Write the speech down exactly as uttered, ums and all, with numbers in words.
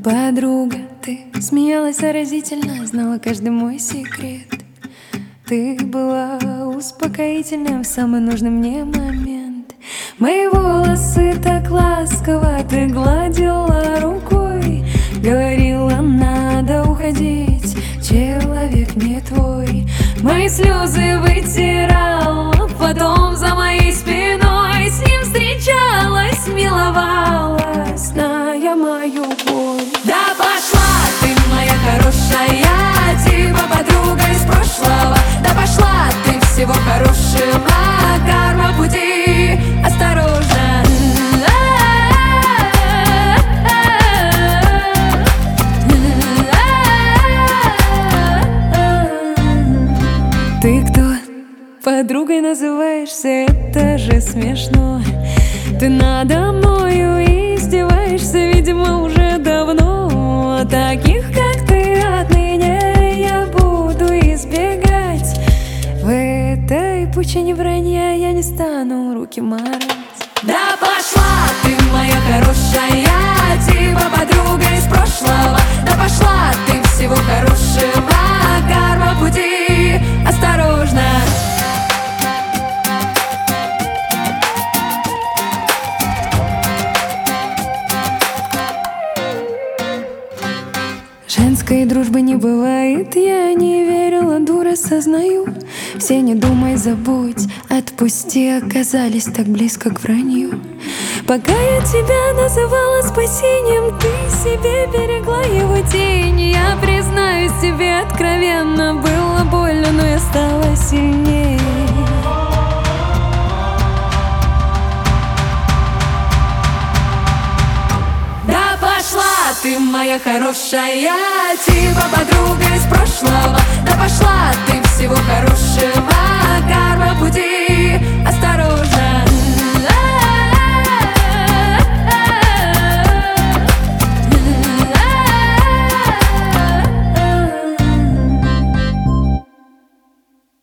подруга, ты смеялась заразительно, знала каждый мой секрет. Ты была успокоительным в самый нужный мне момент. Мои волосы так ласково ты гладила рукой, говорила, надо уходить, человек не твой. Мои слезы вытирала, потом за моей спиной с ним встречалась, миловалась, зная мою боль. Да пошла ты, моя хорошая, типа подруга из прошлого. Да пошла ты, всего хорошего, карма пути, осторожно. Ты кто? Подругой называешься, это же смешно. Ты надо мною издеваешься, видимо, уже давно. Таких, как ты, отныне я буду избегать. В этой пучине вранья я не стану руки марать. Да пошла ты, моя хорошая, типа подруга из прошлого. Да пошла ты, всего хорошего, карма пути, осторожно. Женской дружбы не бывает, я не верила, дура, сознаю. Все не думай, забудь, отпусти, оказались так близко к вранью. Пока я тебя называла спасением, ты себе берегла его тень. Я признаюсь тебе откровенно, было больно, но я стала сильнее. Ты моя хорошая, типа подруга из прошлого. Да пошла ты,